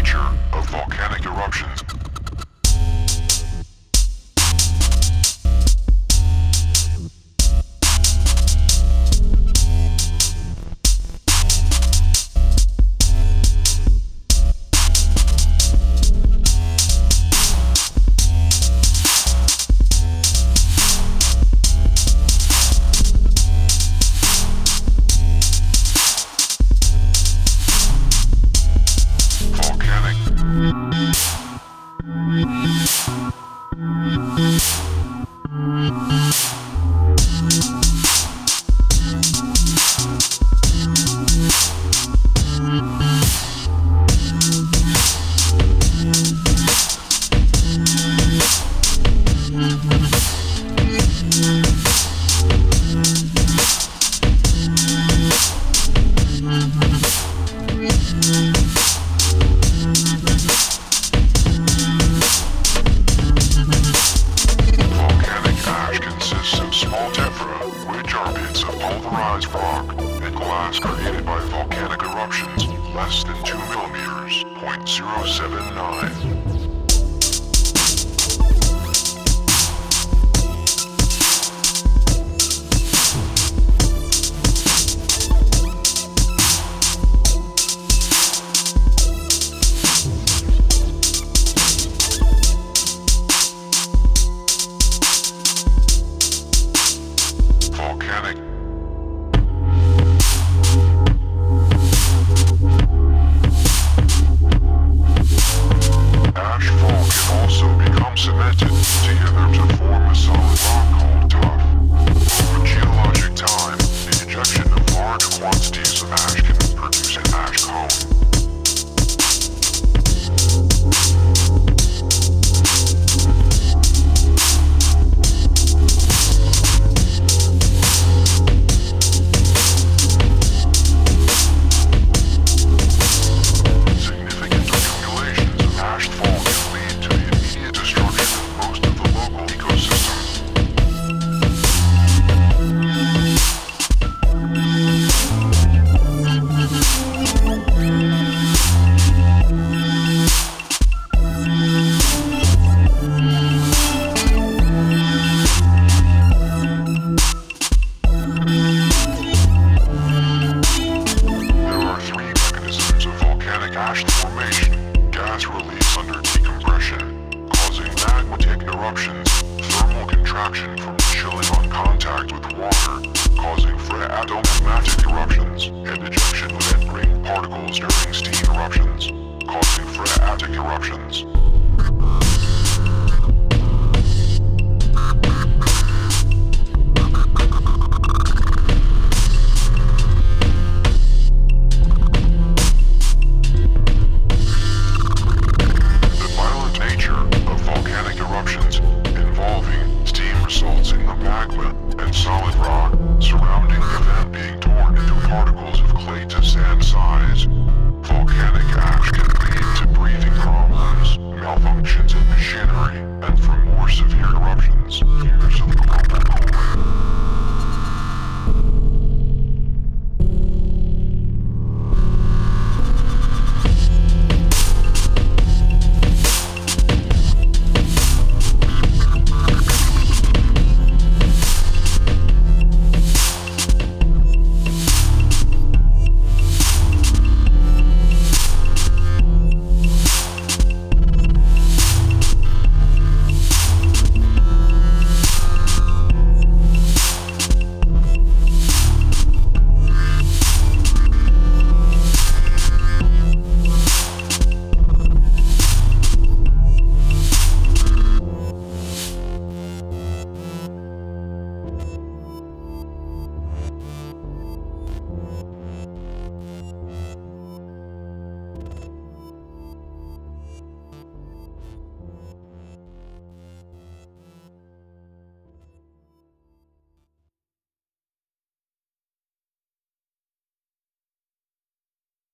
nature of volcanic eruptions. Pulverized rock and glass created by volcanic eruptions less than 2 millimeters, 0.079. Volcanic ashfall can also become cemented together to form a solid rock called tuff. Over geologic time, the ejection of large quantities of ash can produce an ash cone. Ash formation, gas release under decompression, causing magmatic eruptions, thermal contraction from chilling on contact with water, causing phreatomagmatic eruptions, and ejection of entering particles during steam eruptions, causing phreatic eruptions. Solid rock surrounding the vent being torn into particles of clay to sand size.